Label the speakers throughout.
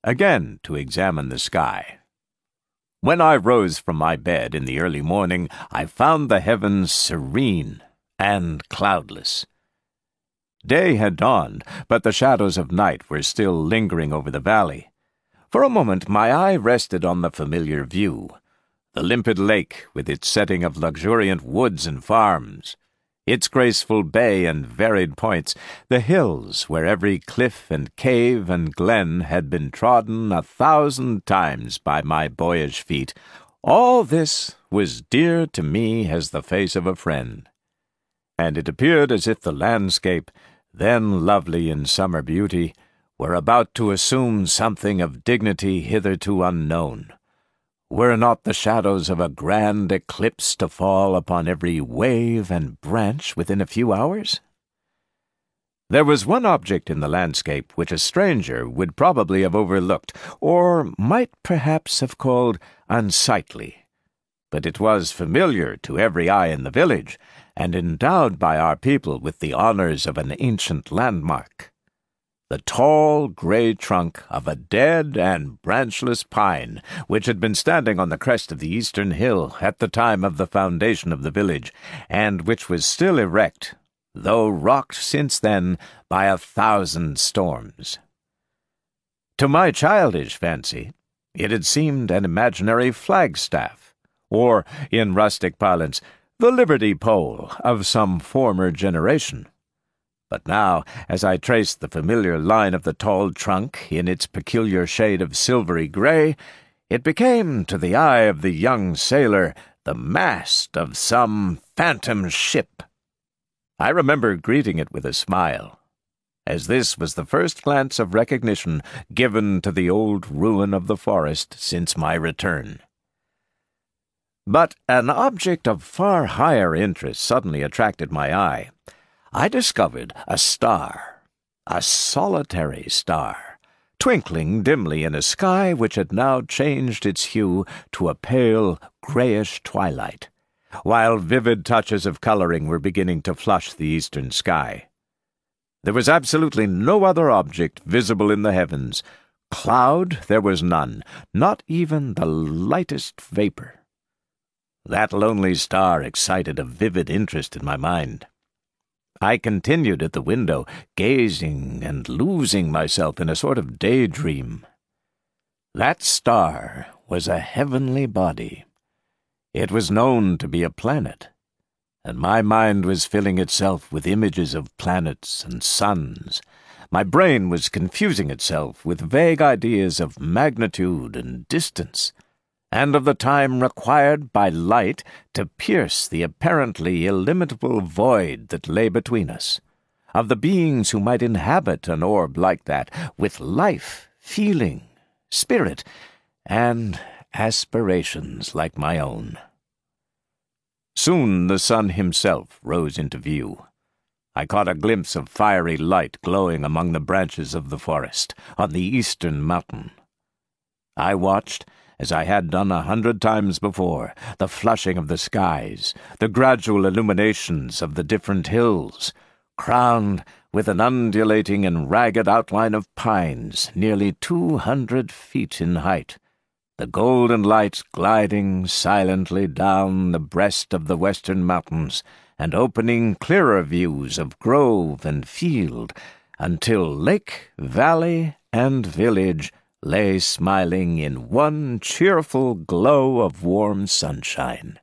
Speaker 1: again to examine the sky. When I rose from my bed in the early morning, I found the heavens serene and cloudless. Day had dawned, but the shadows of night were still lingering over the valley. For a moment my eye rested on the familiar view, the limpid lake with its setting of luxuriant woods and farms, its graceful bay and varied points, the hills where every cliff and cave and glen had been trodden 1,000 times by my boyish feet. All this was dear to me as the face of a friend, and it appeared as if the landscape, then lovely in summer beauty, were about to assume something of dignity hitherto unknown. Were not the shadows of a grand eclipse to fall upon every wave and branch within a few hours? There was one object in the landscape which a stranger would probably have overlooked, or might perhaps have called unsightly, but it was familiar to every eye in the village, and endowed by our people with the honors of an ancient landmark. The tall, gray trunk of a dead and branchless pine, which had been standing on the crest of the eastern hill at the time of the foundation of the village, and which was still erect, though rocked since then by 1,000 storms. To my childish fancy, it had seemed an imaginary flagstaff, or, in rustic parlance, the liberty pole of some former generation. But now, as I traced the familiar line of the tall trunk in its peculiar shade of silvery gray, it became, to the eye of the young sailor, the mast of some phantom ship. I remember greeting it with a smile, as this was the first glance of recognition given to the old ruin of the forest since my return. But an object of far higher interest suddenly attracted my eye. I discovered a star, a solitary star, twinkling dimly in a sky which had now changed its hue to a pale, grayish twilight, while vivid touches of coloring were beginning to flush the eastern sky. There was absolutely no other object visible in the heavens. Cloud there was none, not even the lightest vapor. That lonely star excited a vivid interest in my mind. I continued at the window, gazing and losing myself in a sort of daydream. That star was a heavenly body. It was known to be a planet, and my mind was filling itself with images of planets and suns. My brain was confusing itself with vague ideas of magnitude and distance, and of the time required by light to pierce the apparently illimitable void that lay between us, of the beings who might inhabit an orb like that, with life, feeling, spirit, and aspirations like my own. Soon the sun himself rose into view. I caught a glimpse of fiery light glowing among the branches of the forest, on the eastern mountain. I watched, as I had done 100 times before, the flushing of the skies, the gradual illuminations of the different hills, crowned with an undulating and ragged outline of pines nearly 200 feet in height, the golden light gliding silently down the breast of the western mountains and opening clearer views of grove and field, until lake, valley, and village lay smiling in one cheerful glow of warm sunshine.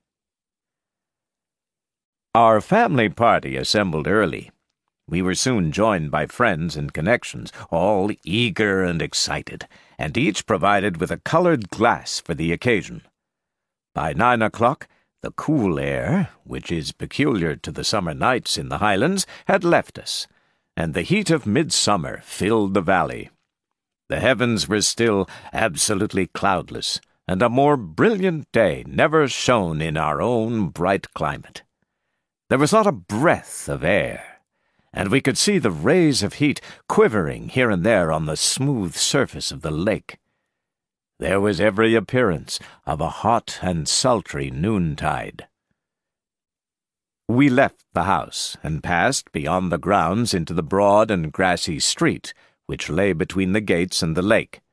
Speaker 1: Our family party assembled early. We were soon joined by friends and connections, all eager and excited, and each provided with a colored glass for the occasion. By 9 o'clock, the cool air, which is peculiar to the summer nights in the Highlands, had left us, and the heat of midsummer filled the valley. The heavens were still absolutely cloudless, and a more brilliant day never shone in our own bright climate. There was not a breath of air, and we could see the rays of heat quivering here and there on the smooth surface of the lake. There was every appearance of a hot and sultry noontide. We left the house and passed beyond the grounds into the broad and grassy street, which lay between the gates and the lake.